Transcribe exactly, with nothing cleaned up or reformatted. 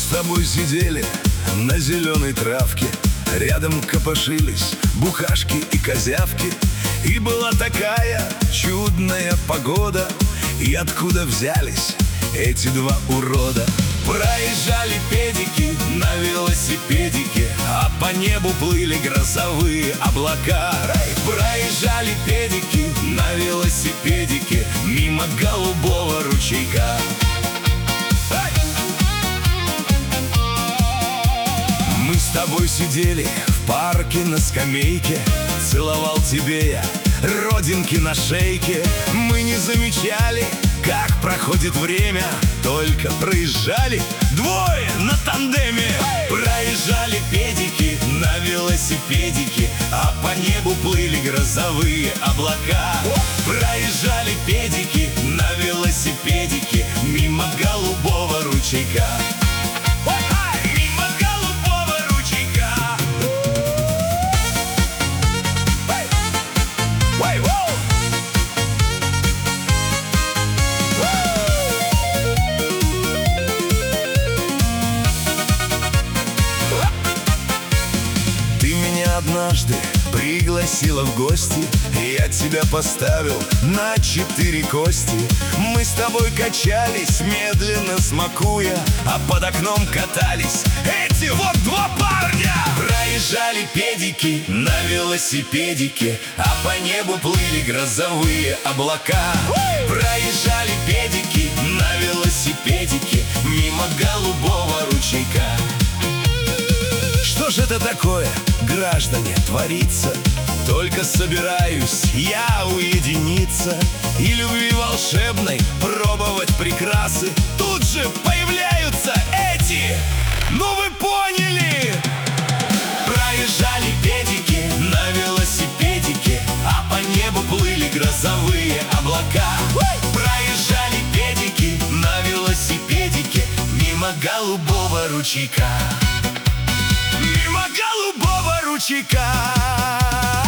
с тобой сидели на зеленой травке, рядом копошились букашки и козявки. И была такая чудная погода, и откуда взялись эти два урода? Проезжали педики на велосипедике, а по небу плыли грозовые облака. Проезжали педики на велосипедике мимо голубого ручейка. Мы с тобой сидели в парке на скамейке, целовал тебе я родинки на шейке. Мы не замечали, как проходит время, только проезжали двое на тандеме. Проезжали педики на велосипедике, а по небу плыли грозовые облака. Проезжали педики на велосипедике мимо голубого ручейка. Однажды пригласила в гости, я тебя поставил на четыре кости. Мы с тобой качались, медленно смакуя, а под окном катались эти вот два парня. Проезжали педики на велосипедике, а по небу плыли грозовые облака. Проезжали педики на велосипедике мимо голубого ручейка. Что ж это такое, граждане, творится? Только собираюсь я уединиться и любви волшебной пробовать прекрасы. Тут же появляются эти, ну вы поняли! Проезжали педики на велосипедике, а по небу плыли грозовые облака. Проезжали педики на велосипедике мимо голубого ручейка. Мимо голубого ручейка.